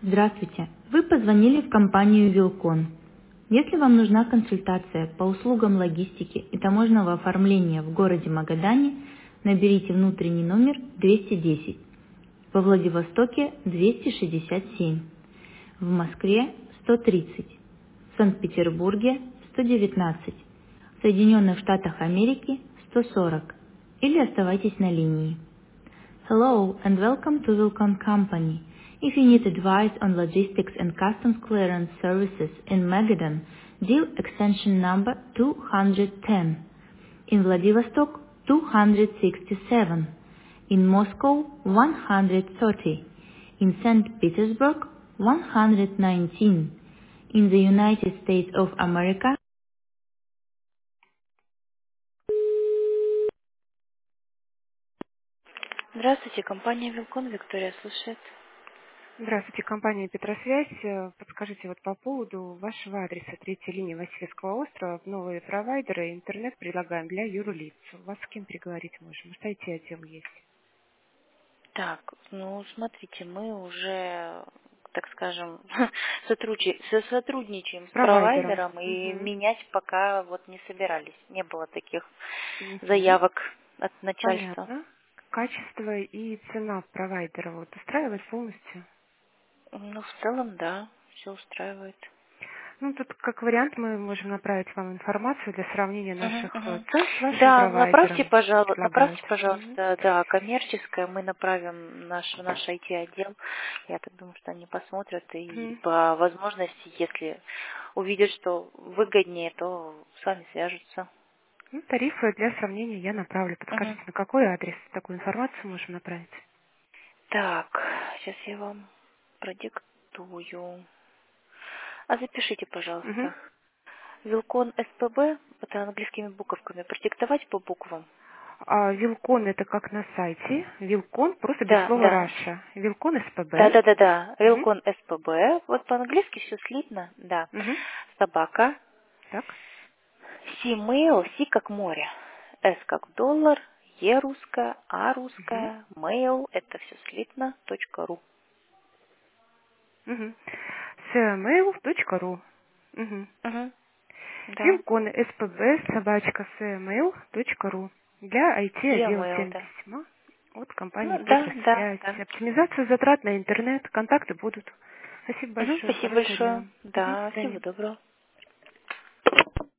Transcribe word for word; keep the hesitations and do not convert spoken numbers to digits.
Здравствуйте! Вы позвонили в компанию Вилкон. Если вам нужна консультация по услугам логистики и таможенного оформления в городе Магадане, наберите внутренний номер двести десять, во Владивостоке двести шестьдесят семь, в Москве сто тридцать, в Санкт-Петербурге сто девятнадцать, в Соединенных Штатах Америки сто сорок или оставайтесь на линии. Hello and welcome to Wilcon Company. If you need advice on logistics and customs clearance services in Magadan, dial extension number two hundred ten. In Vladivostok, two hundred sixty-seven. In Moscow, one hundred thirty. In Saint Petersburg, one hundred nineteen. In the United States of America. Здравствуйте, компания Вилкон, Виктория слушает. Здравствуйте, компания Петросвязь. Э, Подскажите вот по поводу вашего адреса третьей линии Васильевского острова. Новые провайдеры, интернет предлагаем для юрлиц. У вас с кем переговорить можем? Может, ай ти-отдел есть? Так, ну смотрите, мы уже, так скажем, сотрудничаем, сотрудничаем С с провайдером. провайдером и Угу. менять пока вот не собирались. Не было таких Угу. заявок от начальства. Понятно. Качество и цена провайдера вот устраивает полностью? Ну, в целом, да, все устраивает. Ну, тут как вариант мы можем направить вам информацию для сравнения Мгм, наших э, мгм. цен с вашим Да, направьте, провайдером. пожалуйста, Предлагают. направьте, Мгм. пожалуйста, да, коммерческое, мы направим наш, в наш ай ти-отдел. Я так думаю, что они посмотрят и Мгм. по возможности, если увидят, что выгоднее, то с вами свяжутся. Ну, тарифы для сравнения я направлю. Мгм. Подскажите, на какой адрес такую информацию можем направить? Так, сейчас я вам продиктую. А запишите, Угу. пожалуйста. Вилкон СПБ, это английскими буковками, продиктовать по буквам. А Вилкон это как на сайте. Вилкон просто без Да, слова да. Раша. Вилкон Да, СПБ. да, да, да. Угу. Рилкон СПБ. Вот по-английски все слитно, да. Угу. Собака. Так. Си-мейл, Си как море. С как доллар, Е русская, А Угу. русская, мейл, это все слитно, точка ру. Угу. смейл точка ру. Угу. Угу. Да. Вилкон СПБ собачка смейл точка ру. Для ай ти отдела Е-мейл, тем да. письма от компании Ну, да, да, Петросвязь. да. Оптимизация затрат на интернет. Контакты будут. Спасибо Мгм, большое. спасибо Хорошего большое. дня. Угу. До Да, свидания. всего доброго.